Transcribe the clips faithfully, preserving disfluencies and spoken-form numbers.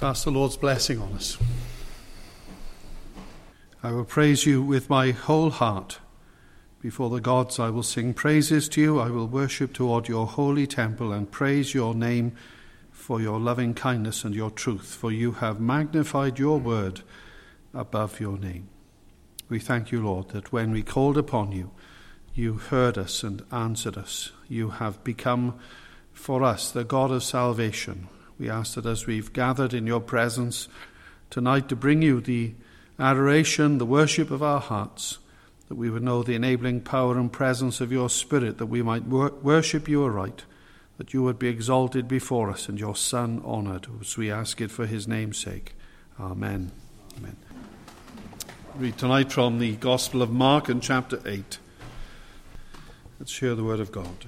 Let's ask the Lord's blessing on us. I will praise you with my whole heart. Before the gods I will sing praises to you. I will worship toward your holy temple and praise your name for your loving kindness and your truth, for you have magnified your word above your name. We thank you, Lord, that when we called upon you, you heard us and answered us. You have become for us the God of salvation. We ask that as we've gathered in your presence tonight to bring you the adoration, the worship of our hearts, that we would know the enabling power and presence of your Spirit, that we might wor- worship you aright, that you would be exalted before us and your Son honoured, as we ask it for his name's sake. Amen. Amen. Read tonight from the Gospel of Mark in chapter eight. Let's hear the word of God.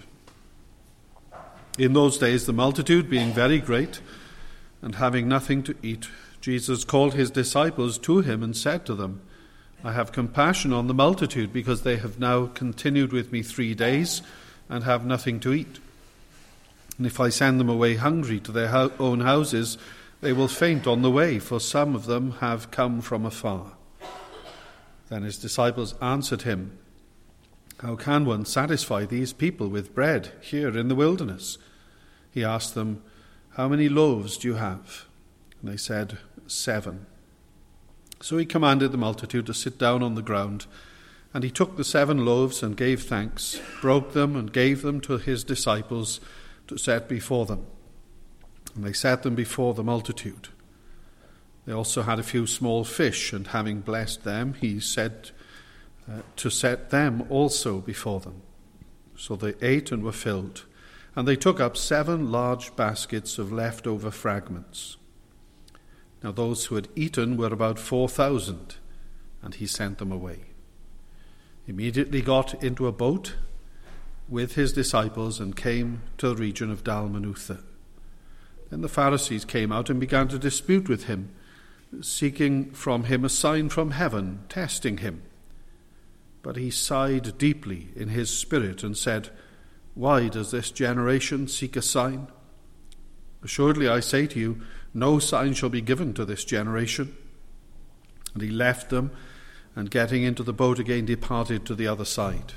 In those days, the multitude being very great, and having nothing to eat, Jesus called his disciples to him and said to them, I have compassion on the multitude, because they have now continued with me three days and have nothing to eat. And if I send them away hungry to their ho- own houses, they will faint on the way, for some of them have come from afar. Then his disciples answered him, How can one satisfy these people with bread here in the wilderness? He asked them, How many loaves do you have? And they said, Seven. So he commanded the multitude to sit down on the ground, and he took the seven loaves and gave thanks, broke them and gave them to his disciples to set before them. And they set them before the multitude. They also had a few small fish, and having blessed them, he said uh, to set them also before them. So they ate and were filled, and they took up seven large baskets of leftover fragments. Now those who had eaten were about four thousand, and he sent them away. Immediately got into a boat with his disciples and came to the region of Dalmanutha. Then the Pharisees came out and began to dispute with him, seeking from him a sign from heaven, testing him. But he sighed deeply in his spirit and said, Why does this generation seek a sign? Assuredly I say to you, no sign shall be given to this generation. And he left them, and getting into the boat again departed to the other side.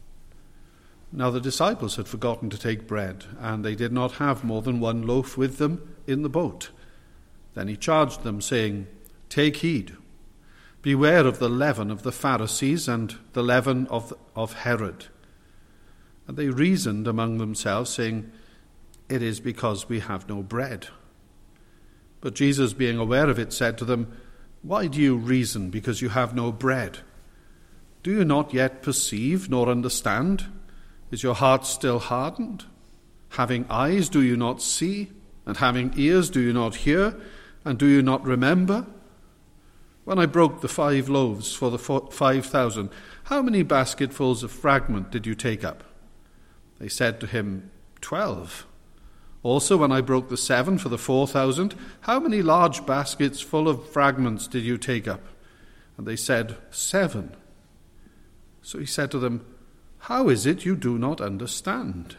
Now the disciples had forgotten to take bread, and they did not have more than one loaf with them in the boat. Then he charged them, saying, Take heed, beware of the leaven of the Pharisees and the leaven of, of Herod. And they reasoned among themselves, saying, It is because we have no bread. But Jesus, being aware of it, said to them, Why do you reason because you have no bread? Do you not yet perceive nor understand? Is your heart still hardened? Having eyes, do you not see? And having ears, do you not hear? And do you not remember? When I broke the five loaves for the five thousand, how many basketfuls of fragment did you take up? They said to him, Twelve. Also, when I broke the seven for the four thousand, how many large baskets full of fragments did you take up? And they said, Seven. So he said to them, How is it you do not understand?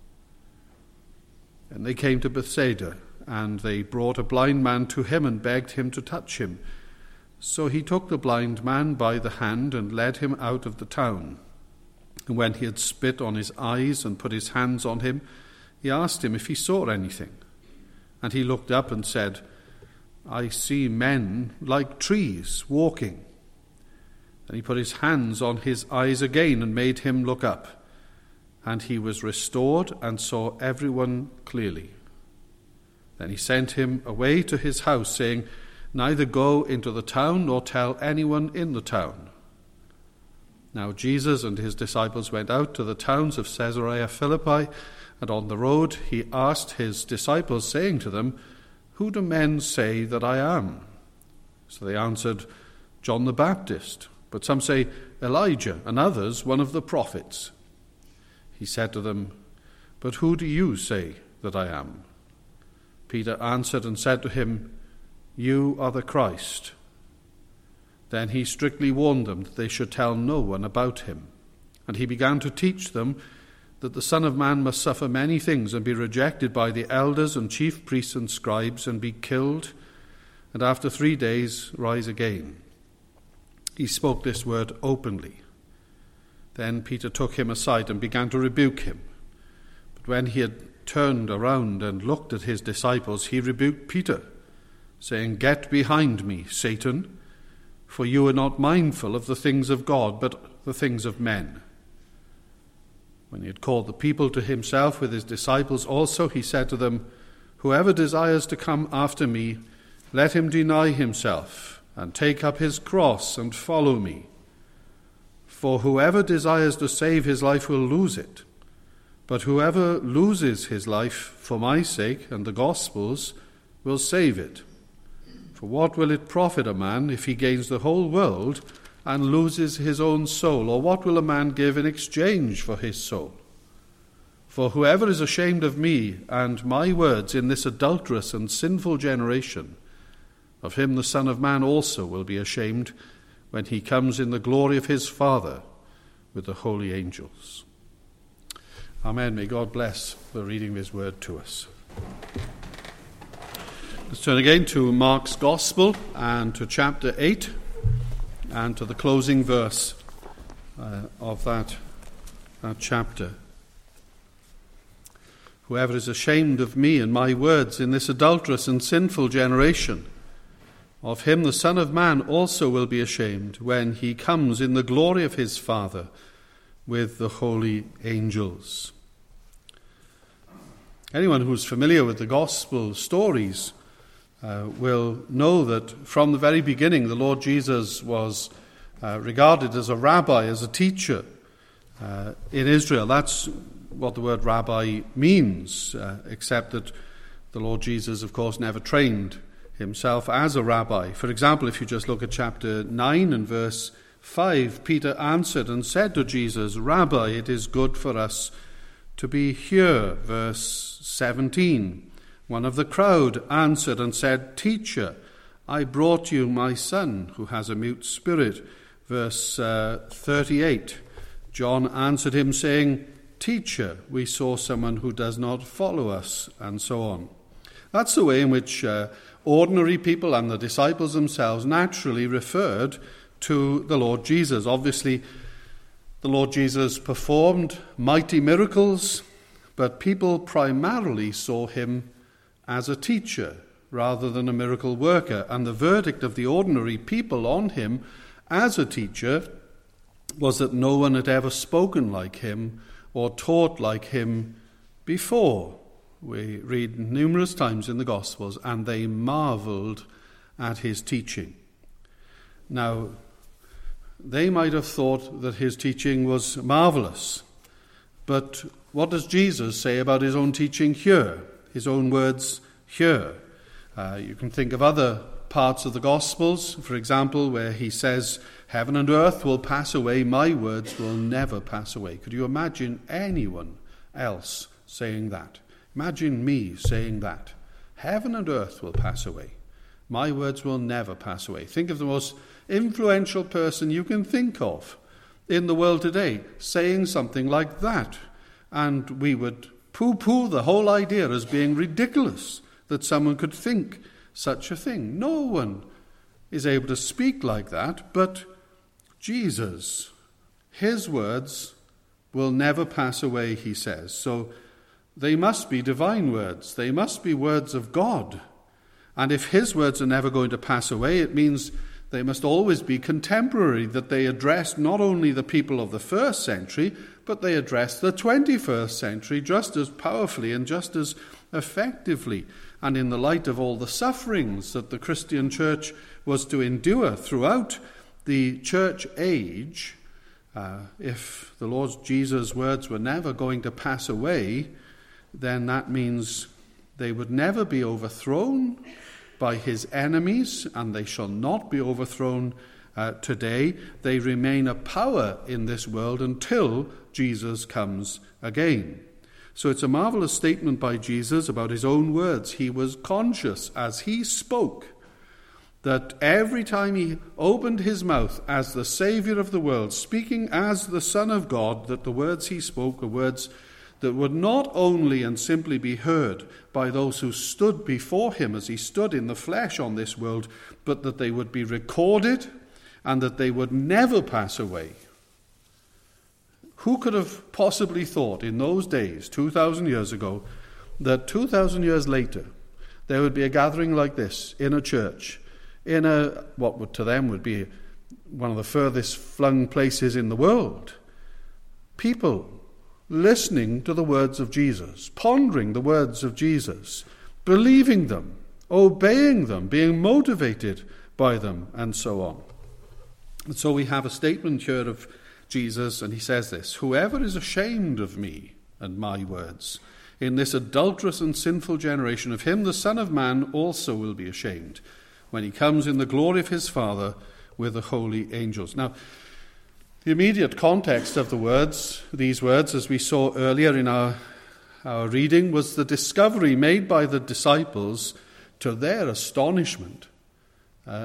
And they came to Bethsaida, and they brought a blind man to him and begged him to touch him. So he took the blind man by the hand and led him out of the town. And when he had spit on his eyes and put his hands on him, he asked him if he saw anything. And he looked up and said, I see men like trees walking. Then he put his hands on his eyes again and made him look up. And he was restored and saw everyone clearly. Then he sent him away to his house, saying, Neither go into the town nor tell anyone in the town. Now Jesus and his disciples went out to the towns of Caesarea Philippi, and on the road he asked his disciples, saying to them, Who do men say that I am? So they answered, John the Baptist, but some say Elijah, and others one of the prophets. He said to them, But who do you say that I am? Peter answered and said to him, You are the Christ. Then he strictly warned them that they should tell no one about him. And he began to teach them that the Son of Man must suffer many things and be rejected by the elders and chief priests and scribes and be killed, and after three days rise again." He spoke this word openly. Then Peter took him aside and began to rebuke him. But when he had turned around and looked at his disciples, he rebuked Peter, saying, "Get behind me, Satan, for you are not mindful of the things of God, but the things of men." When he had called the people to himself with his disciples also, he said to them, "Whoever desires to come after me, let him deny himself and take up his cross and follow me. For whoever desires to save his life will lose it, but whoever loses his life for my sake and the gospel's will save it. For what will it profit a man if he gains the whole world and loses his own soul? Or what will a man give in exchange for his soul? For whoever is ashamed of me and my words in this adulterous and sinful generation, of him the Son of Man also will be ashamed when he comes in the glory of his Father with the holy angels." Amen. May God bless the reading of his word to us. Let's turn again to Mark's Gospel and to chapter eight and to the closing verse uh, of that, that chapter. "Whoever is ashamed of me and my words in this adulterous and sinful generation, of him the Son of Man also will be ashamed when he comes in the glory of his Father with the holy angels." Anyone who's familiar with the gospel stories uh, will know that from the very beginning the Lord Jesus was uh, regarded as a rabbi, as a teacher uh, in Israel. That's what the word rabbi means, uh, except that the Lord Jesus, of course, never trained himself as a rabbi. For example, if you just look at chapter nine and verse five, Peter answered and said to Jesus, "Rabbi, it is good for us to be here." Verse seventeen, one of the crowd answered and said, "Teacher, I brought you my son who has a mute spirit." Verse uh, thirty-eight, John answered him saying, "Teacher, we saw someone who does not follow us," and so on. That's the way in which uh, ordinary people and the disciples themselves naturally referred to the Lord Jesus. Obviously, the Lord Jesus performed mighty miracles, but people primarily saw him as a teacher rather than a miracle worker. And the verdict of the ordinary people on him as a teacher was that no one had ever spoken like him or taught like him before. We read numerous times in the Gospels, "and they marveled at his teaching." Now, they might have thought that his teaching was marvelous, but what does Jesus say about his own teaching here? His own words here. Uh, you can think of other parts of the Gospels, for example, where he says, "Heaven and earth will pass away, my words will never pass away." Could you imagine anyone else saying that? Imagine me saying that. Heaven and earth will pass away, my words will never pass away. Think of the most influential person you can think of in the world today saying something like that, and we would pooh-pooh the whole idea as being ridiculous that someone could think such a thing. No one is able to speak like that, but Jesus, his words will never pass away, he says. So they must be divine words. They must be words of God. And if his words are never going to pass away, it means they must always be contemporary, that they address not only the people of the first century, but they address the twenty-first century just as powerfully and just as effectively. And in the light of all the sufferings that the Christian church was to endure throughout the church age, uh, if the Lord Jesus' words were never going to pass away, then that means they would never be overthrown by his enemies, and they shall not be overthrown uh, today. They remain a power in this world until Jesus comes again. So it's a marvelous statement by Jesus about his own words. He was conscious as he spoke that every time he opened his mouth as the Savior of the world, speaking as the Son of God, that the words he spoke were words that would not only and simply be heard by those who stood before him as he stood in the flesh on this world, but that they would be recorded and that they would never pass away. Who could have possibly thought in those days, two thousand years ago, that two thousand years later there would be a gathering like this in a church, in a what would to them would be one of the furthest flung places in the world? People listening to the words of Jesus, pondering the words of Jesus, believing them, obeying them, being motivated by them, and so on. And so we have a statement here of Jesus, and he says this: "Whoever is ashamed of me and my words in this adulterous and sinful generation, of him the Son of Man also will be ashamed when he comes in the glory of his Father with the holy angels." Now, the immediate context of the words, these words, as we saw earlier in our, our reading, was the discovery made by the disciples, to their astonishment, uh,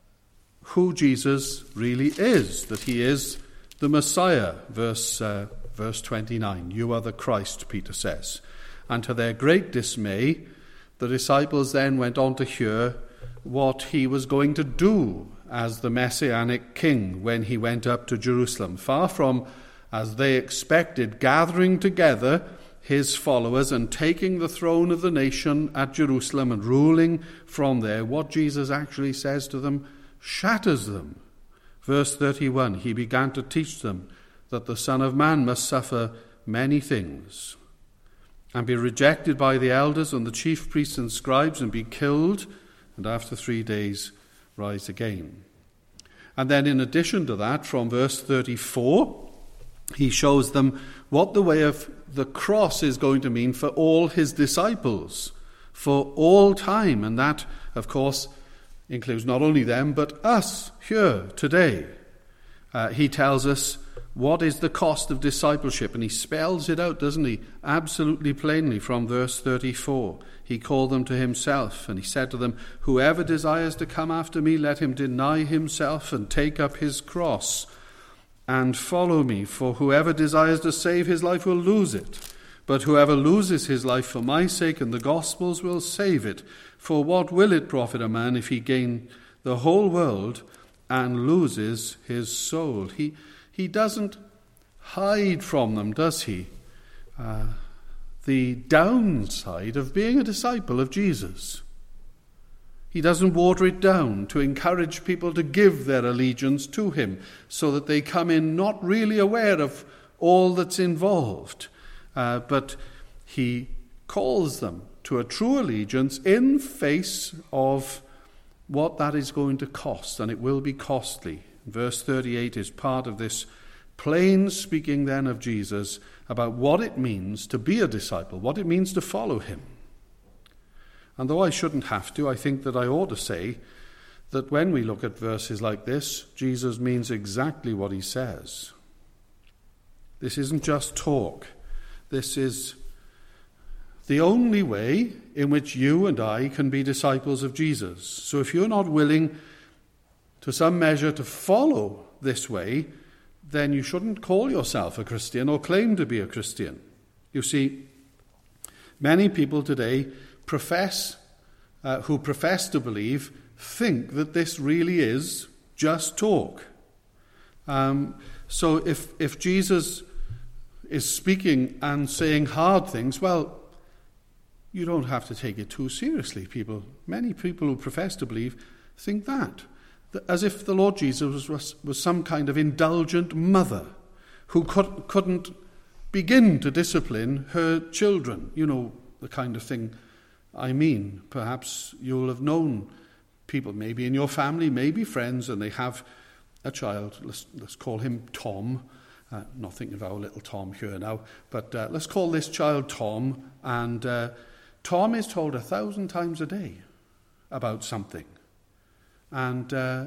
who Jesus really is, that he is the Messiah. Verse, uh, verse twenty-nine, "You are the Christ," Peter says. And to their great dismay, the disciples then went on to hear what he was going to do as the Messianic king when he went up to Jerusalem. Far from, as they expected, gathering together his followers and taking the throne of the nation at Jerusalem and ruling from there, what Jesus actually says to them shatters them. Verse thirty-one, "He began to teach them that the Son of Man must suffer many things and be rejected by the elders and the chief priests and scribes and be killed, and after three days rise again." And then in addition to that, from verse thirty-four, he shows them what the way of the cross is going to mean for all his disciples, for all time. And that, of course, includes not only them, but us here today. Uh, he tells us what is the cost of discipleship, and he spells it out, doesn't he, absolutely plainly from verse thirty-four. He called them to himself, and he said to them, "Whoever desires to come after me, let him deny himself and take up his cross and follow me. For whoever desires to save his life will lose it, but whoever loses his life for my sake and the gospel's will save it. For what will it profit a man if he gain the whole world and loses his soul?" He He doesn't hide from them, does he? Uh, the downside of being a disciple of Jesus. He doesn't water it down to encourage people to give their allegiance to him so that they come in not really aware of all that's involved. Uh, but he calls them to a true allegiance in face of what that is going to cost, and it will be costly. Verse thirty-eight is part of this plain speaking then of Jesus about what it means to be a disciple, what it means to follow him. And though I shouldn't have to, I think that I ought to say that when we look at verses like this, Jesus means exactly what he says. This isn't just talk. This is the only way in which you and I can be disciples of Jesus. So if you're not willing to some measure to follow this way, then you shouldn't call yourself a Christian or claim to be a Christian. You see, many people today profess, uh, who profess to believe, think that this really is just talk. Um, so if, if Jesus is speaking and saying hard things, well, you don't have to take it too seriously. People, many people who profess to believe think that. As if the Lord Jesus was, was some kind of indulgent mother who could, couldn't begin to discipline her children. You know, the kind of thing I mean. Perhaps you'll have known people, maybe in your family, maybe friends, and they have a child. Let's, let's call him Tom. Uh, not thinking of our little Tom here now, but uh, let's call this child Tom. And uh, Tom is told a thousand times a day about something. And uh,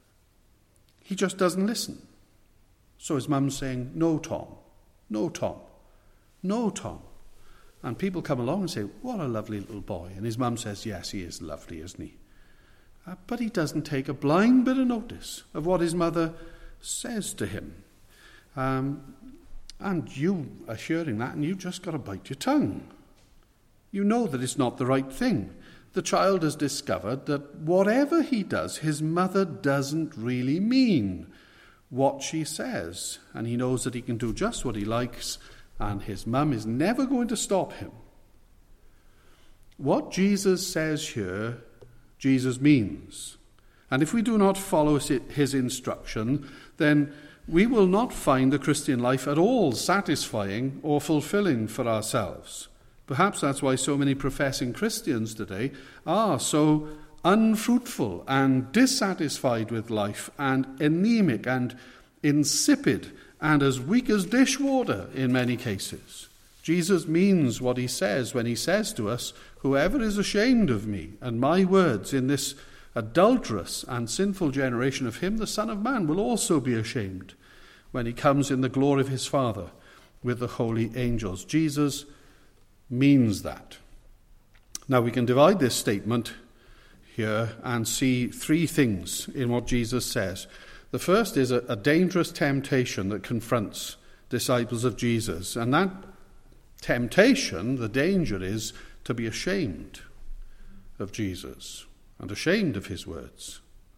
he just doesn't listen. So his mum's saying, "No, Tom. No, Tom. No, Tom." And people come along and say, "What a lovely little boy." And his mum says, "Yes, he is lovely, isn't he?" Uh, but he doesn't take a blind bit of notice of what his mother says to him. Um, And you are hearing that and you've just got to bite your tongue. You know that it's not the right thing. The child has discovered that whatever he does, his mother doesn't really mean what she says. And he knows that he can do just what he likes, and his mum is never going to stop him. What Jesus says here, Jesus means. And if we do not follow his instruction, then we will not find the Christian life at all satisfying or fulfilling for ourselves. Perhaps that's why so many professing Christians today are so unfruitful and dissatisfied with life and anemic and insipid and as weak as dishwater in many cases. Jesus means what he says when he says to us, "Whoever is ashamed of me and my words in this adulterous and sinful generation, of him the Son of Man will also be ashamed when he comes in the glory of his Father with the holy angels." Jesus means that. Now we can divide this statement here and see three things in what Jesus says. The first is a, a dangerous temptation that confronts disciples of Jesus, and that temptation, the danger, is to be ashamed of Jesus and ashamed of his words.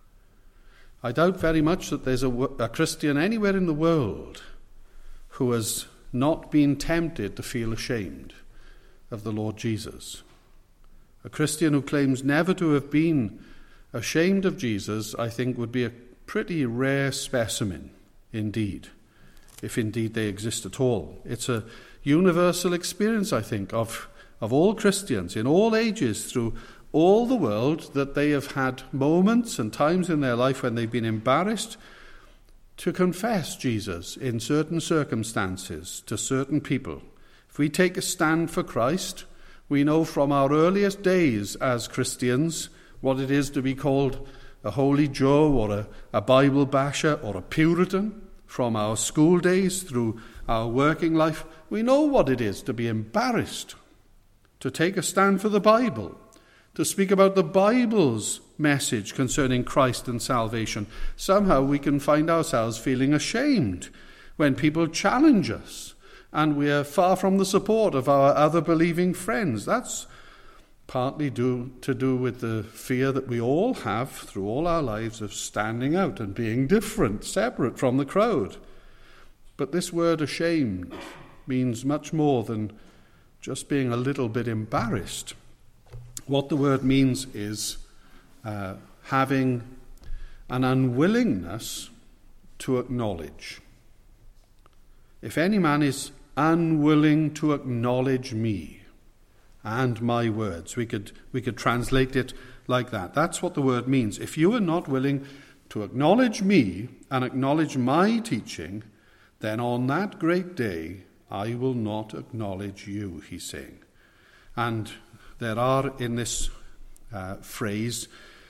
I doubt very much that there's a, a Christian anywhere in the world who has not been tempted to feel ashamed of the Lord Jesus. A Christian who claims never to have been ashamed of Jesus, I think, would be a pretty rare specimen indeed, if indeed they exist at all. It's a universal experience, I think, of, of all Christians in all ages through all the world, that they have had moments and times in their life when they've been embarrassed to confess Jesus in certain circumstances to certain people. If we take a stand for Christ, we know from our earliest days as Christians what it is to be called a Holy Joe or a, a Bible basher or a Puritan. From our school days through our working life, we know what it is to be embarrassed, to take a stand for the Bible, to speak about the Bible's message concerning Christ and salvation. Somehow we can find ourselves feeling ashamed when people challenge us and we are far from the support of our other believing friends. That's partly due to do with the fear that we all have through all our lives of standing out and being different, separate from the crowd. But this word ashamed means much more than just being a little bit embarrassed. What the word means is uh, having an unwillingness to acknowledge. If any man is unwilling to acknowledge me and my words, we could we could translate it like that. That's what the word means. If you are not willing to acknowledge me and acknowledge my teaching, then on that great day I will not acknowledge you, he's saying. And there are in this uh, phrase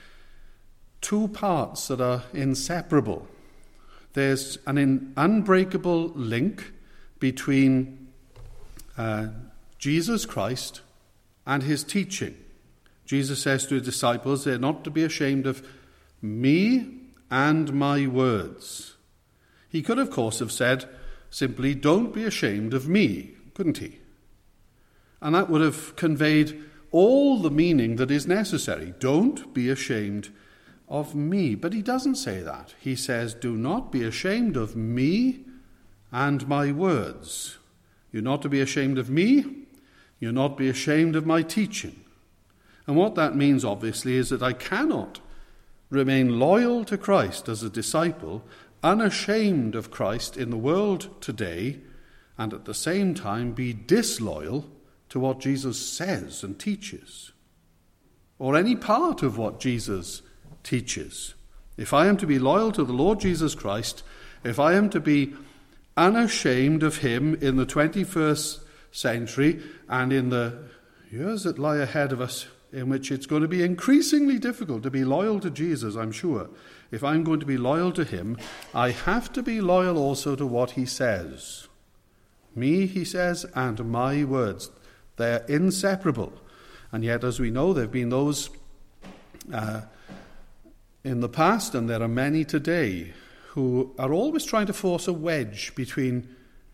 two parts that are inseparable. There's an in, unbreakable link between uh, Jesus Christ and his teaching. Jesus says to his disciples, they're not to be ashamed of me and my words. He could, of course, have said simply, don't be ashamed of me, couldn't he? And that would have conveyed all the meaning that is necessary. Don't be ashamed of me. But he doesn't say that. He says, do not be ashamed of me and my words. You're not to be ashamed of me. You're not to be ashamed of my teaching. And what that means, obviously, is that I cannot remain loyal to Christ as a disciple, unashamed of Christ in the world today, and at the same time be disloyal to what Jesus says and teaches, or any part of what Jesus teaches. If I am to be loyal to the Lord Jesus Christ, if I am to be unashamed of him in the twenty-first century and in the years that lie ahead of us, in which it's going to be increasingly difficult to be loyal to Jesus, I'm sure. If I'm going to be loyal to him, I have to be loyal also to what he says. Me, he says, and my words. They're inseparable. And yet, as we know, there have been those uh, in the past, and there are many today, who are always trying to force a wedge between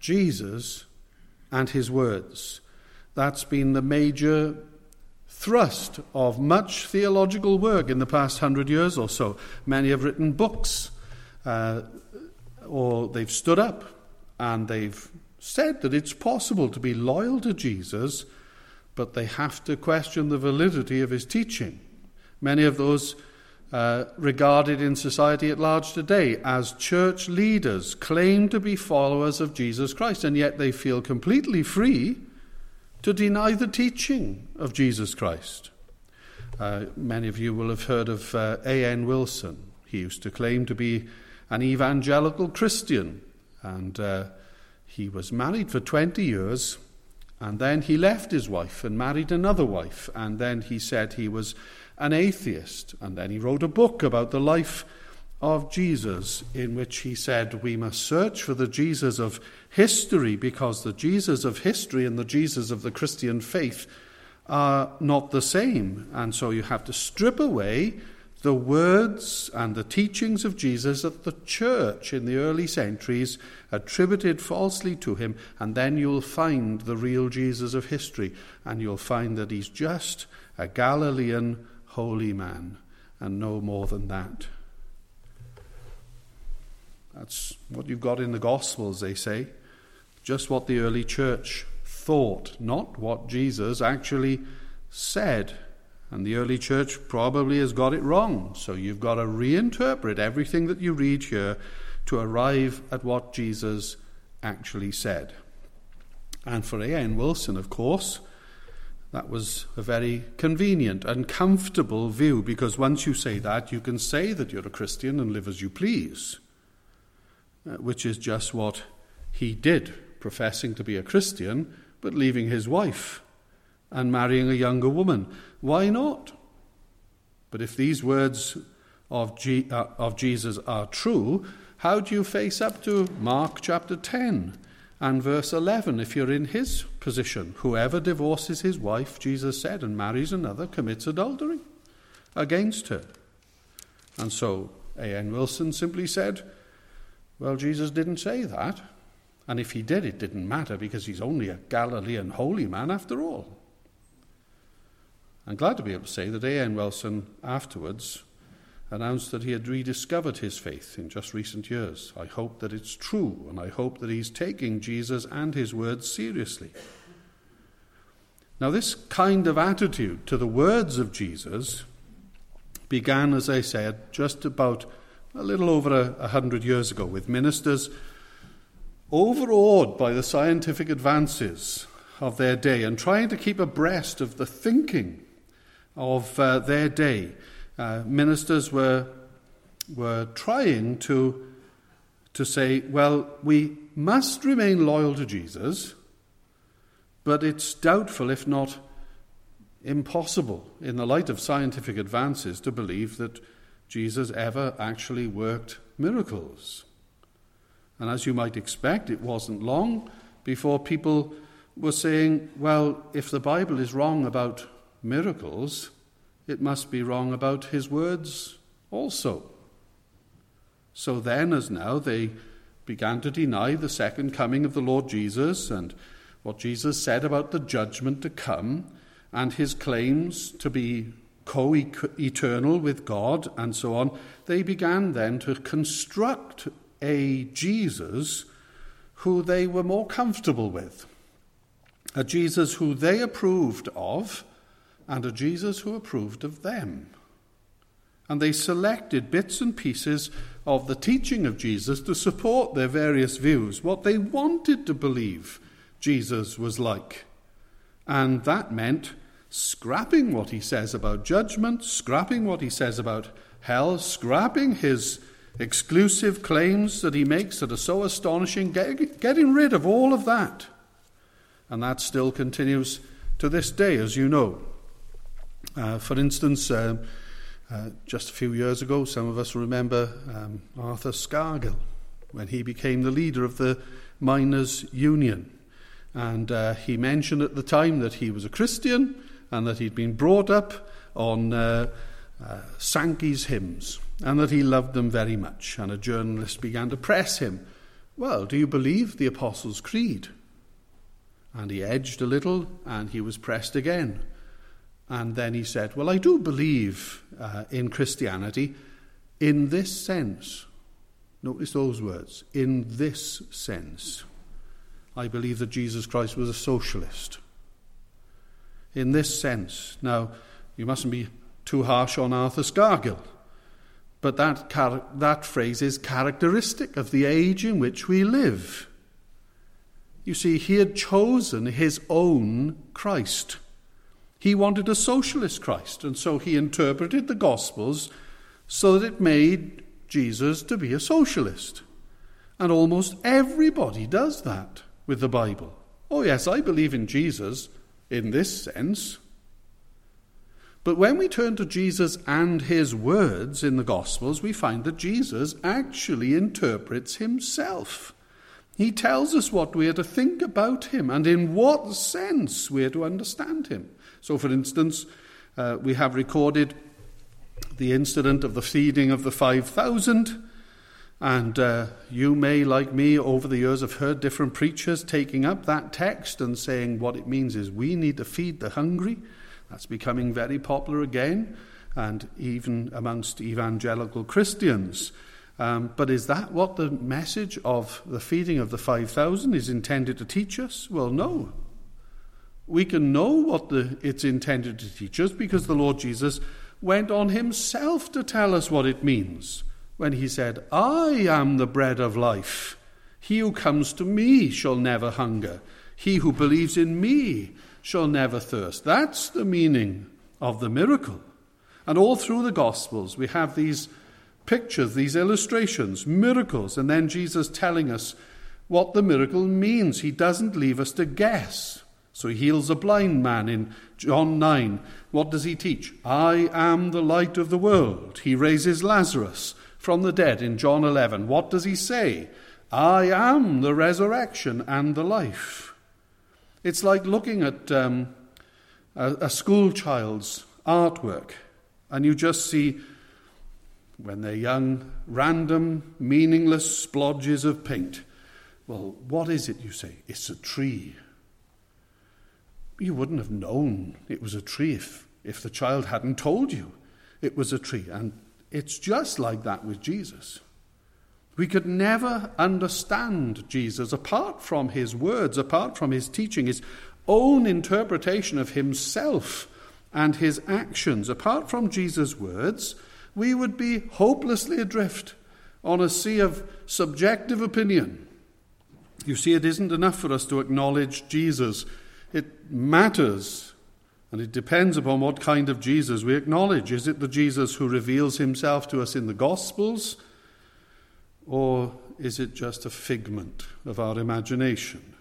Jesus and his words. That's been the major thrust of much theological work in the past hundred years or so. Many have written books, uh, or they've stood up and they've said that it's possible to be loyal to Jesus, but they have to question the validity of his teaching. Many of those uh, regarded in society at large today as church leaders claim to be followers of Jesus Christ, and yet they feel completely free to deny the teaching of Jesus Christ. Uh, many of you will have heard of uh, A N Wilson. He used to claim to be an evangelical Christian, and uh, he was married for twenty years, and then he left his wife and married another wife, and then he said he was an atheist, and then he wrote a book about the life of Jesus, in which he said we must search for the Jesus of history, because the Jesus of history and the Jesus of the Christian faith are not the same. And so you have to strip away the words and the teachings of Jesus that the church in the early centuries attributed falsely to him, and then you'll find the real Jesus of history, and you'll find that he's just a Galilean holy man and no more than that. That's what you've got in the Gospels, they say. Just what the early church thought, not what Jesus actually said. And the early church probably has got it wrong. So you've got to reinterpret everything that you read here to arrive at what Jesus actually said. And for A N Wilson, of course, that was a very convenient and comfortable view, because once you say that, you can say that you're a Christian and live as you please. Uh, which is just what he did, professing to be a Christian, but leaving his wife and marrying a younger woman. Why not? But if these words of, G- uh, of Jesus are true, how do you face up to Mark chapter ten and verse eleven if you're in his position? Whoever divorces his wife, Jesus said, and marries another commits adultery against her. And so A N Wilson simply said, well, Jesus didn't say that. And if he did, it didn't matter, because he's only a Galilean holy man after all. I'm glad to be able to say that A N Wilson afterwards announced that he had rediscovered his faith in just recent years. I hope that it's true, and I hope that he's taking Jesus and his words seriously. Now, this kind of attitude to the words of Jesus began, as I said, just about a little over a, a hundred years ago, with ministers overawed by the scientific advances of their day and trying to keep abreast of the thinking of uh, their day. Uh, ministers were were trying to to say, well, we must remain loyal to Jesus, but it's doubtful, if not impossible, in the light of scientific advances, to believe that Jesus ever actually worked miracles. And as you might expect, it wasn't long before people were saying, well, if the Bible is wrong about miracles, it must be wrong about his words also. So then, as now, they began to deny the second coming of the Lord Jesus and what Jesus said about the judgment to come and his claims to be co-eternal with God and so on. They began then to construct a Jesus who they were more comfortable with, a Jesus who they approved of, and a Jesus who approved of them. And they selected bits and pieces of the teaching of Jesus to support their various views, what they wanted to believe Jesus was like. And that meant scrapping what he says about judgment, scrapping what he says about hell, scrapping his exclusive claims that he makes that are so astonishing, get, getting rid of all of that. And that still continues to this day, as you know. Uh, for instance, uh, uh, just a few years ago, some of us remember um, Arthur Scargill, when he became the leader of the Miners' Union. And uh, he mentioned at the time that he was a Christian and that he'd been brought up on uh, uh, Sankey's hymns and that he loved them very much. And a journalist began to press him, well, do you believe the Apostles' Creed? And he edged a little, and he was pressed again. And then he said, well, I do believe uh, in Christianity in this sense. Notice those words, in this sense. I believe that Jesus Christ was a socialist. In this sense. Now, you mustn't be too harsh on Arthur Scargill, but that, char- that phrase is characteristic of the age in which we live. You see, he had chosen his own Christ. He wanted a socialist Christ, and so he interpreted the Gospels so that it made Jesus to be a socialist. And almost everybody does that with the Bible. Oh yes, I believe in Jesus in this sense. But when we turn to Jesus and his words in the Gospels, we find that Jesus actually interprets himself. He tells us what we are to think about him and in what sense we are to understand him. So, for instance, uh, we have recorded the incident of the feeding of the five thousand, and uh, you may, like me, over the years have heard different preachers taking up that text and saying what it means is we need to feed the hungry. That's becoming very popular again, and even amongst evangelical Christians. Um, but is that what the message of the feeding of the five thousand is intended to teach us? Well, no. We can know what the, it's intended to teach us because the Lord Jesus went on himself to tell us what it means when he said, I am the bread of life. He who comes to me shall never hunger. He who believes in me shall never thirst. That's the meaning of the miracle. And all through the Gospels we have these pictures, these illustrations, miracles, and then Jesus telling us what the miracle means. He doesn't leave us to guess. So he heals a blind man in John nine. What does he teach? I am the light of the world. He raises Lazarus from the dead in John eleven. What does he say? I am the resurrection and the life. It's like looking at um, a, a school child's artwork, and you just see, when they're young, random, meaningless splodges of paint. Well, what is it, you say? It's a tree. You wouldn't have known it was a tree if, if the child hadn't told you it was a tree. And it's just like that with Jesus. We could never understand Jesus apart from his words, apart from his teaching, his own interpretation of himself and his actions. Apart from Jesus' words, we would be hopelessly adrift on a sea of subjective opinion. You see, it isn't enough for us to acknowledge Jesus. It matters, and it depends upon what kind of Jesus we acknowledge. Is it the Jesus who reveals himself to us in the Gospels, or is it just a figment of our imagination?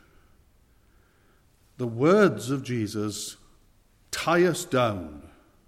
The words of Jesus tie us down.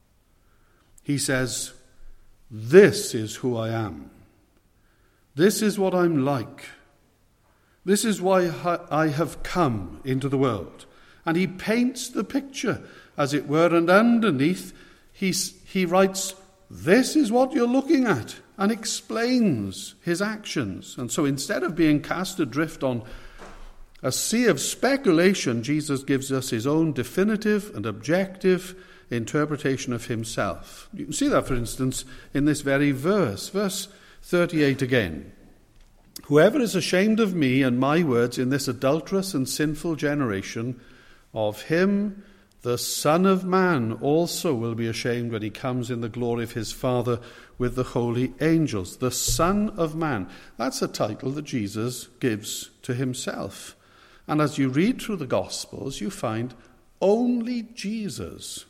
He says, this is who I am. This is what I'm like. This is why I have come into the world. And he paints the picture, as it were, and underneath he's, he writes, this is what you're looking at, and explains his actions. And so instead of being cast adrift on a sea of speculation, Jesus gives us his own definitive and objective interpretation of himself. You can see that, for instance, in this very verse, verse thirty-eight again. Whoever is ashamed of me and my words in this adulterous and sinful generation, of him the Son of Man also will be ashamed when he comes in the glory of his Father with the holy angels. The Son of Man. That's a title that Jesus gives to himself. And as you read through the Gospels, you find only Jesus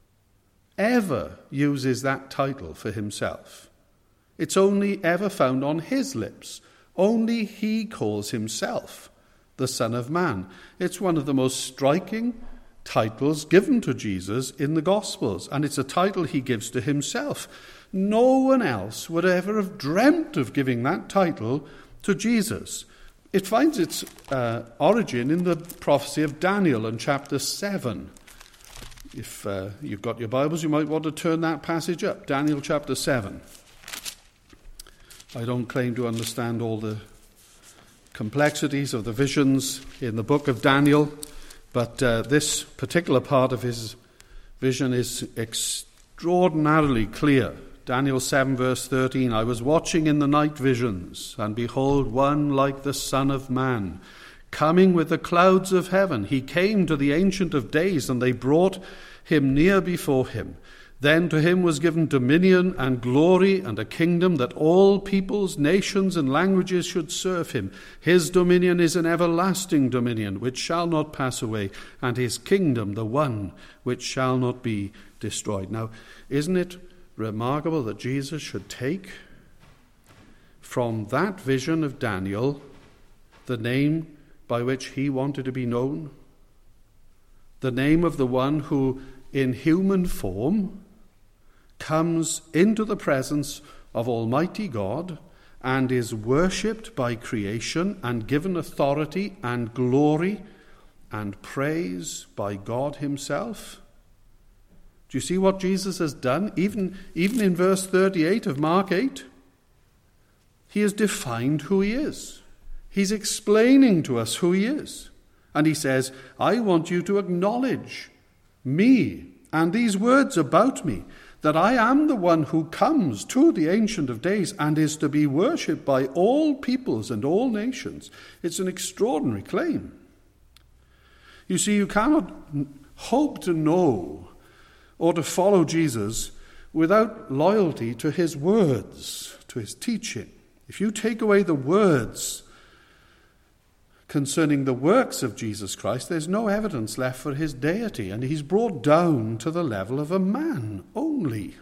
ever uses that title for himself. It's only ever found on his lips. Only he calls himself the Son of Man. It's one of the most striking titles given to Jesus in the Gospels, and it's a title he gives to himself. No one else would ever have dreamt of giving that title to Jesus. It finds its uh, origin in the prophecy of Daniel in chapter seven. If uh, you've got your Bibles, you might want to turn that passage up. Daniel chapter seven. I don't claim to understand all the complexities of the visions in the book of Daniel, but uh, this particular part of his vision is extraordinarily clear. Daniel seven verse thirteen, I was watching in the night visions, and behold, one like the Son of Man, coming with the clouds of heaven. He came to the Ancient of Days, and they brought him near before him. Then to him was given dominion and glory and a kingdom, that all peoples, nations, and languages should serve him. His dominion is an everlasting dominion which shall not pass away, and his kingdom the one which shall not be destroyed. Now, isn't it remarkable that Jesus should take from that vision of Daniel the name by which he wanted to be known? The name of the one who, in human form, comes into the presence of Almighty God and is worshipped by creation and given authority and glory and praise by God himself. Do you see what Jesus has done? Even, even in verse thirty-eight of Mark eight, he has defined who he is. He's explaining to us who he is. And he says, I want you to acknowledge me and these words about me, that I am the one who comes to the Ancient of Days and is to be worshipped by all peoples and all nations. It's an extraordinary claim. You see, you cannot hope to know or to follow Jesus without loyalty to his words, to his teaching. If you take away the words concerning the works of Jesus Christ, there's no evidence left for his deity, and he's brought down to the level of a man only.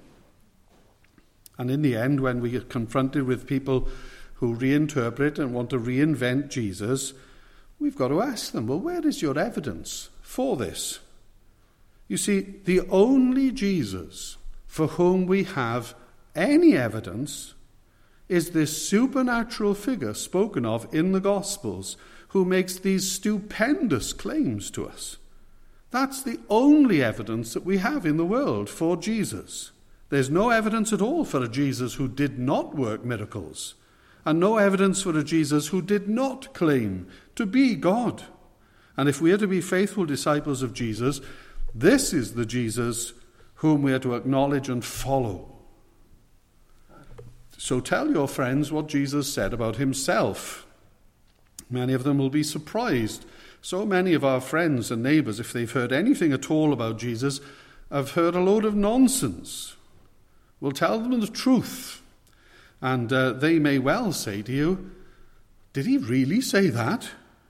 And in the end, when we get confronted with people who reinterpret and want to reinvent Jesus, we've got to ask them, well, where is your evidence for this? You see, the only Jesus for whom we have any evidence is this supernatural figure spoken of in the Gospels, who makes these stupendous claims to us. That's the only evidence that we have in the world for Jesus. There's no evidence at all for a Jesus who did not work miracles, and no evidence for a Jesus who did not claim to be God. And if we are to be faithful disciples of Jesus, this is the Jesus whom we are to acknowledge and follow. So tell your friends what Jesus said about himself. Many of them will be surprised. So many of our friends and neighbours, if they've heard anything at all about Jesus, have heard a load of nonsense. We'll tell them the truth. And uh, they may well say to you, did he really say that?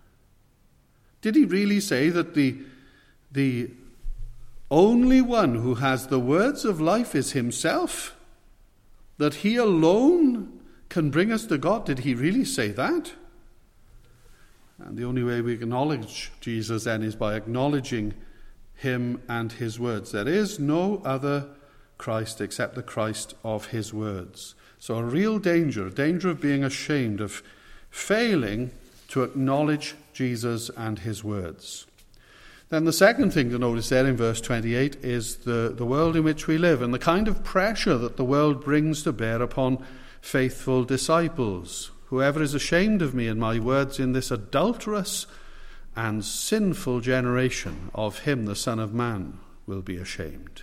Did he really say that the, the only one who has the words of life is himself? That he alone can bring us to God? Did he really say that? And the only way we acknowledge Jesus then is by acknowledging him and his words. There is no other Christ except the Christ of his words. So a real danger, a danger of being ashamed, of failing to acknowledge Jesus and his words. Then the second thing to notice there in verse twenty-eight is the, the world in which we live and the kind of pressure that the world brings to bear upon faithful disciples. Whoever is ashamed of me and my words in this adulterous and sinful generation, of him the Son of Man will be ashamed.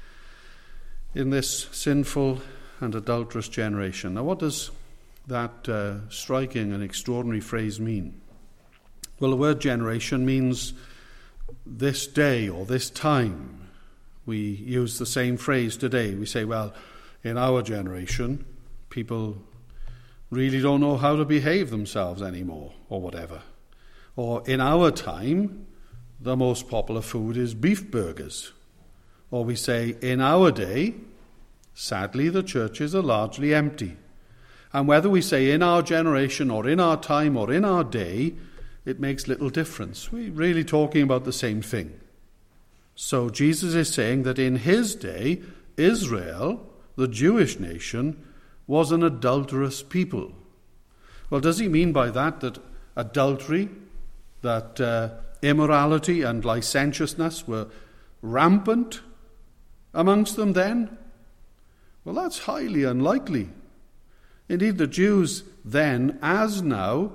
In this sinful and adulterous generation. Now, what does that uh, striking and extraordinary phrase mean? Well, the word generation means this day or this time. We use the same phrase today. We say, well, in our generation, people really don't know how to behave themselves anymore, or whatever. Or in our time, the most popular food is beef burgers. Or we say, in our day, sadly, the churches are largely empty. And whether we say in our generation or in our time or in our day, it makes little difference. We're really talking about the same thing. So Jesus is saying that in his day, Israel, the Jewish nation, was an adulterous people. Well, does he mean by that that adultery, that uh, immorality and licentiousness were rampant amongst them then? Well, that's highly unlikely. Indeed, the Jews then, as now,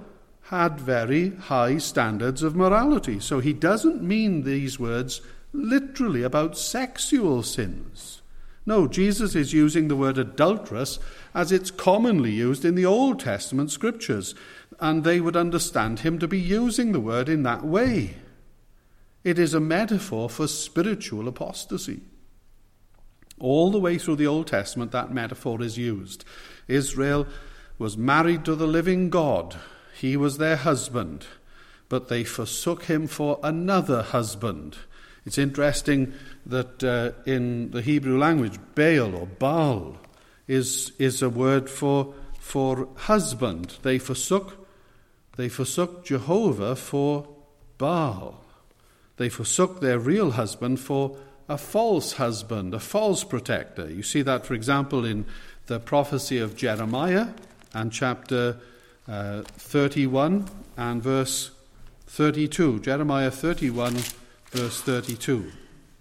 had very high standards of morality. So he doesn't mean these words literally about sexual sins. No, Jesus is using the word adulteress as it's commonly used in the Old Testament scriptures, and they would understand him to be using the word in that way. It is a metaphor for spiritual apostasy. All the way through the Old Testament, that metaphor is used. Israel was married to the living God. He was their husband, but they forsook him for another husband. It's interesting that uh, in the Hebrew language, Baal or Baal is is a word for for husband. They forsook they forsook Jehovah for Baal. They forsook their real husband for a false husband, a false protector. You see that, for example, in the prophecy of Jeremiah and chapter uh, thirty-one and verse thirty-two. Jeremiah thirty-one, verse thirty-two.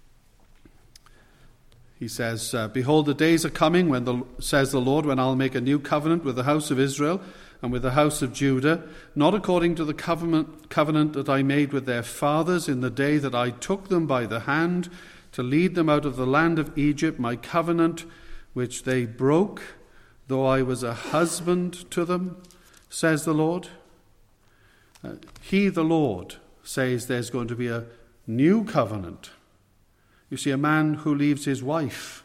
He says, uh, Behold, the days are coming, when the, says the Lord, when I'll make a new covenant with the house of Israel and with the house of Judah, not according to the covenant, covenant that I made with their fathers in the day that I took them by the hand to lead them out of the land of Egypt, my covenant which they broke, though I was a husband to them, says the Lord. Uh, he, the Lord, says there's going to be a new covenant. You see, a man who leaves his wife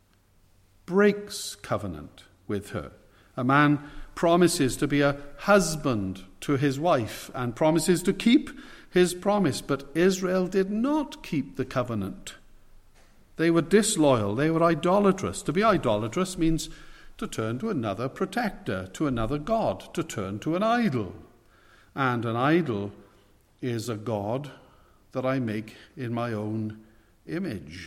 breaks covenant with her. A man promises to be a husband to his wife and promises to keep his promise. But Israel did not keep the covenant. They were disloyal. They were idolatrous. To be idolatrous means to turn to another protector, to another god, to turn to an idol. And an idol is a god that I make in my own image.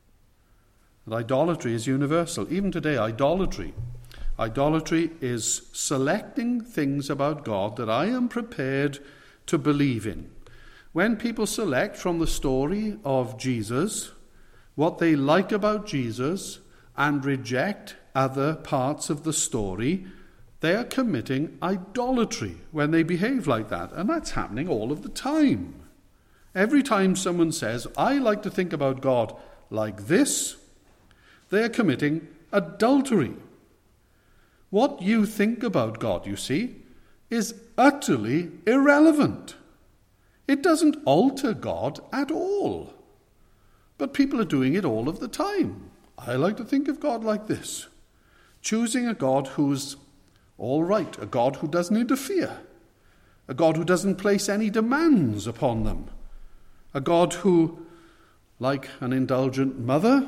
And idolatry is universal. Even today, idolatry. Idolatry is selecting things about God that I am prepared to believe in. When people select from the story of Jesus what they like about Jesus and reject other parts of the story, they are committing idolatry when they behave like that. And that's happening all of the time. Every time someone says, I like to think about God like this, they are committing adultery. What you think about God, you see, is utterly irrelevant. It doesn't alter God at all. But people are doing it all of the time. I like to think of God like this. Choosing a God who's all right, a God who doesn't interfere, a God who doesn't place any demands upon them, a God who, like an indulgent mother,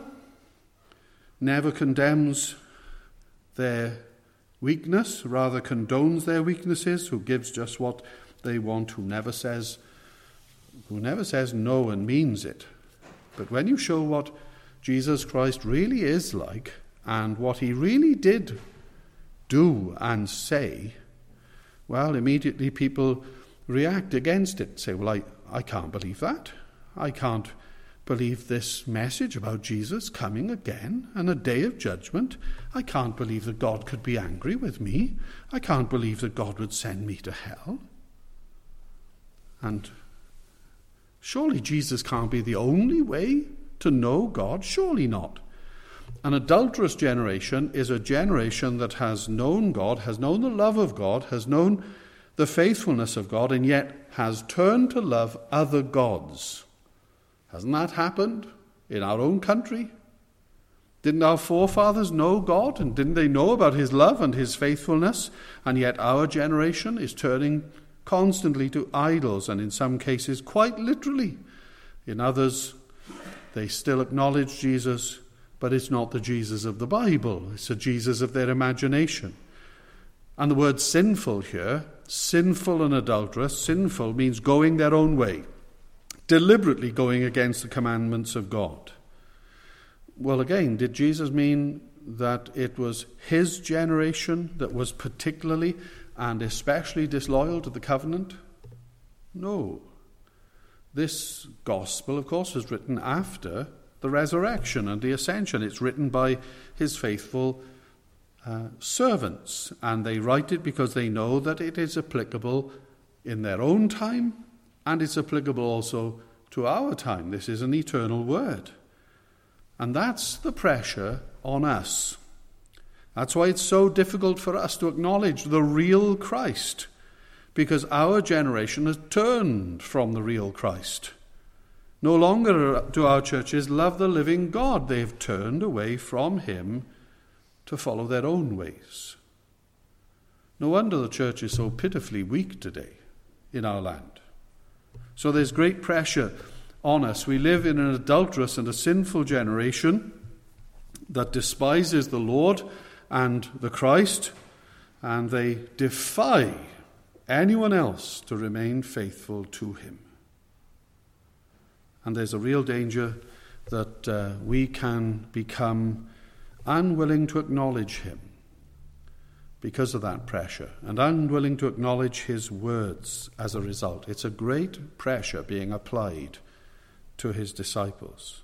never condemns their weakness, rather condones their weaknesses, who gives just what they want, who never says, who never says no and means it. But when you show what Jesus Christ really is like and what he really did do and say, well, immediately people react against it, say, well, I, I can't believe that. I can't believe this message about Jesus coming again and a day of judgment. I can't believe that God could be angry with me. I can't believe that God would send me to hell. And surely Jesus can't be the only way to know God. Surely not. An adulterous generation is a generation that has known God, has known the love of God, has known the faithfulness of God, and yet has turned to love other gods. Hasn't that happened in our own country? Didn't our forefathers know God, and didn't they know about his love and his faithfulness? And yet our generation is turning constantly to idols, and in some cases quite literally. In others, they still acknowledge Jesus, but it's not the Jesus of the Bible. It's a Jesus of their imagination. And the word sinful here, sinful and adulterous, sinful means going their own way, deliberately going against the commandments of God. Well, again, did Jesus mean that it was his generation that was particularly and especially disloyal to the covenant? No. This gospel, of course, was written after the resurrection and the ascension. It's written by his faithful uh, servants, and they write it because they know that it is applicable in their own time, and it's applicable also to our time. This is an eternal word. And that's the pressure on us. That's why it's so difficult for us to acknowledge the real Christ, because our generation has turned from the real Christ. No longer do our churches love the living God. They've turned away from him to follow their own ways. No wonder the church is so pitifully weak today in our land. So there's great pressure on us. We live in an adulterous and a sinful generation that despises the Lord and the Christ, and they defy anyone else to remain faithful to him. And there's a real danger that uh, we can become unwilling to acknowledge him because of that pressure, and unwilling to acknowledge his words as a result. It's a great pressure being applied to his disciples.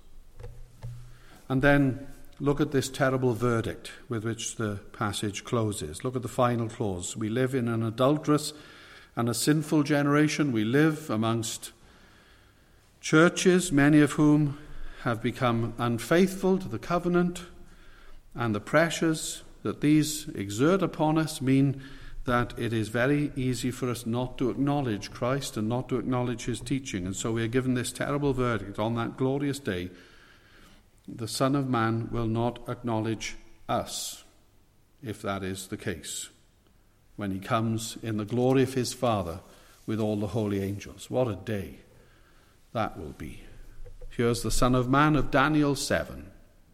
And then look at this terrible verdict with which the passage closes. Look at the final clause. We live in an adulterous and a sinful generation. We live amongst churches, many of whom have become unfaithful to the covenant, and the pressures that these exert upon us mean that it is very easy for us not to acknowledge Christ and not to acknowledge his teaching. And so we are given this terrible verdict on that glorious day. The Son of Man will not acknowledge us, if that is the case, when he comes in the glory of his Father with all the holy angels. What a day that will be. Here's the Son of Man of Daniel seven,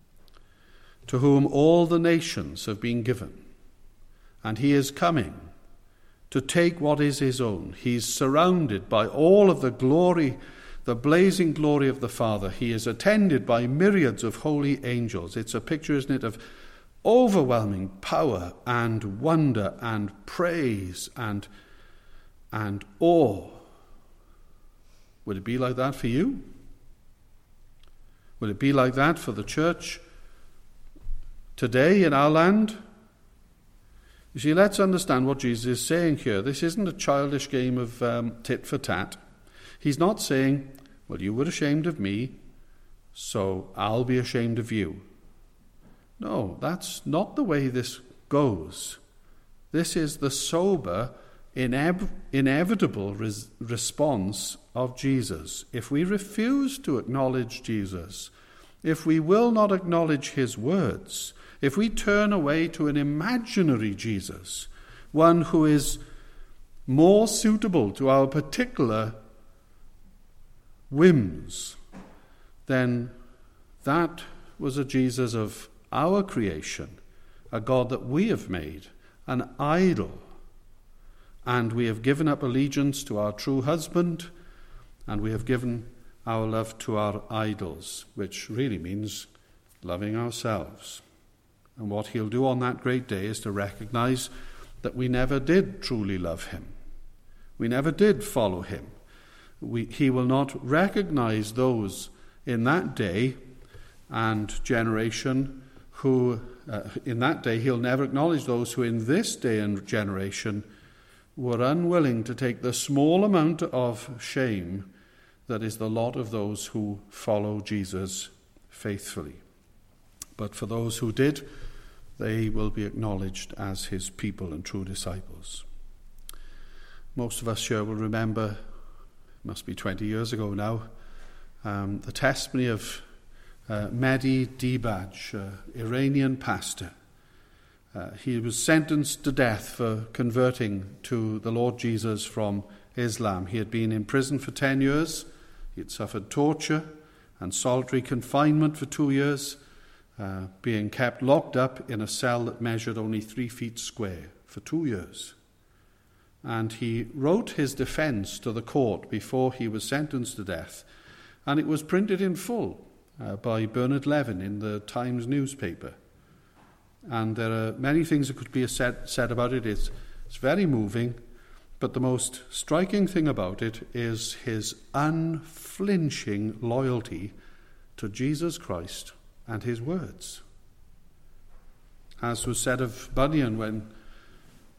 to whom all the nations have been given, and he is coming to take what is his own. He's surrounded by all of the glory, the blazing glory of the Father. He is attended by myriads of holy angels. It's a picture, isn't it, of overwhelming power and wonder and praise and, and awe. Would it be like that for you? Would it be like that for the church today in our land? You see, let's understand what Jesus is saying here. This isn't a childish game of um, tit for tat. He's not saying, well, you were ashamed of me, so I'll be ashamed of you. No, that's not the way this goes. This is the sober, inev- inevitable res- response of Jesus. If we refuse to acknowledge Jesus, if we will not acknowledge his words, if we turn away to an imaginary Jesus, one who is more suitable to our particular whims, then that was a Jesus of our creation, a God that we have made, an idol. And we have given up allegiance to our true husband, and we have given our love to our idols, which really means loving ourselves. And what he'll do on that great day is to recognize that we never did truly love him. We never did follow him. We, he will not recognize those in that day and generation who, uh, in that day, he'll never acknowledge those who in this day and generation were unwilling to take the small amount of shame that is the lot of those who follow Jesus faithfully. But for those who did, they will be acknowledged as his people and true disciples. Most of us here will remember, it must be twenty years ago now, um, the testimony of uh, Mehdi Dibaj, uh, Iranian pastor. Uh, he was sentenced to death for converting to the Lord Jesus from Islam. He had been in prison for ten years. He had suffered torture and solitary confinement for two years, uh, being kept locked up in a cell that measured only three feet square for two years. And he wrote his defense to the court before he was sentenced to death, and it was printed in full uh, by Bernard Levin in the Times newspaper. And there are many things that could be said, said about it. It's, it's very moving, but the most striking thing about it is his unflinching loyalty to Jesus Christ and his words. As was said of Bunyan when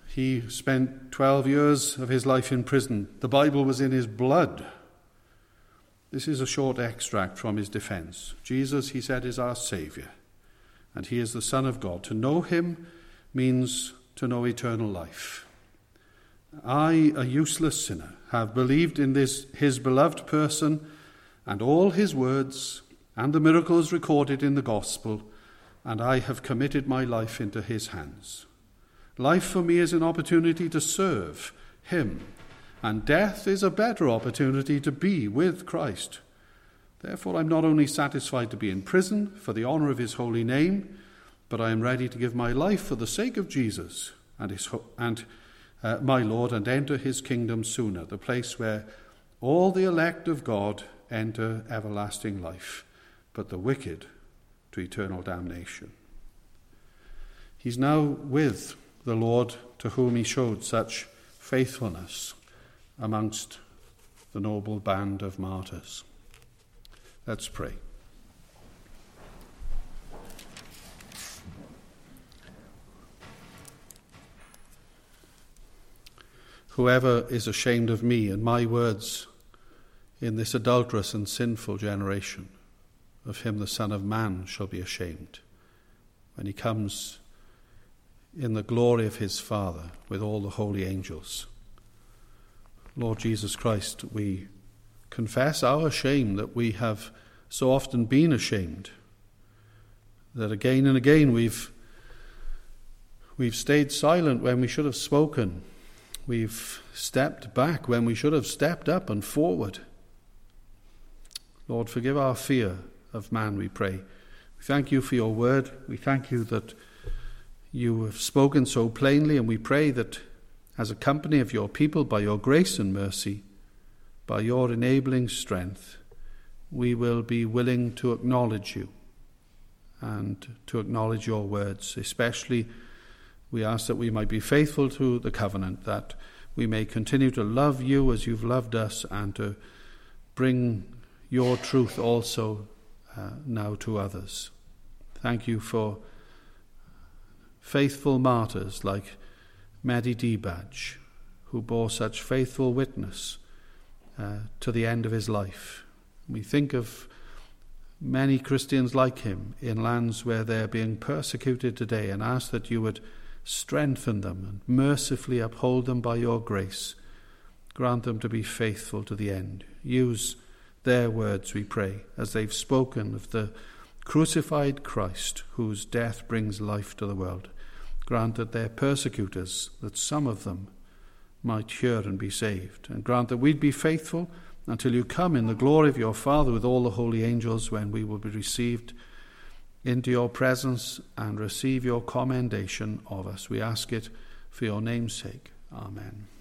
He spent twelve years of his life in prison. The Bible was in his blood. This is a short extract from his defense. Jesus, he said, is our Saviour, and he is the Son of God. To know him means to know eternal life. I, a useless sinner, have believed in this his beloved person and all his words and the miracles recorded in the gospel, and I have committed my life into his hands. Life for me is an opportunity to serve him, and death is a better opportunity to be with Christ. Therefore, I'm not only satisfied to be in prison for the honour of his holy name, but I am ready to give my life for the sake of Jesus and his and uh, my Lord, and enter his kingdom sooner, the place where all the elect of God enter everlasting life, but the wicked to eternal damnation. He's now with the Lord, to whom he showed such faithfulness amongst the noble band of martyrs. Let's pray. Whoever is ashamed of me and my words in this adulterous and sinful generation, of him the Son of Man shall be ashamed when he comes in the glory of his Father with all the holy angels. Lord Jesus Christ, we confess our shame that we have so often been ashamed, that again and again we've we've stayed silent when we should have spoken. We've stepped back when we should have stepped up and forward. Lord, forgive our fear of man, we pray. We thank you for your word. We thank you that you have spoken so plainly, and we pray that as a company of your people, by your grace and mercy, by your enabling strength, we will be willing to acknowledge you and to acknowledge your words. Especially, we ask that we might be faithful to the covenant, that we may continue to love you as you've loved us, and to bring your truth also uh, now to others. Thank you for faithful martyrs like Mehdi Dibaj, who bore such faithful witness uh, to the end of his life. We think of many Christians like him in lands where they're being persecuted today, and ask that you would strengthen them and mercifully uphold them by your grace. Grant them to be faithful to the end. Use their words, we pray, as they've spoken of the crucified Christ, whose death brings life to the world. Grant that their persecutors, that some of them might hear and be saved. And grant that we'd be faithful until you come in the glory of your Father with all the holy angels, when we will be received into your presence and receive your commendation of us. We ask it for your name's sake. Amen.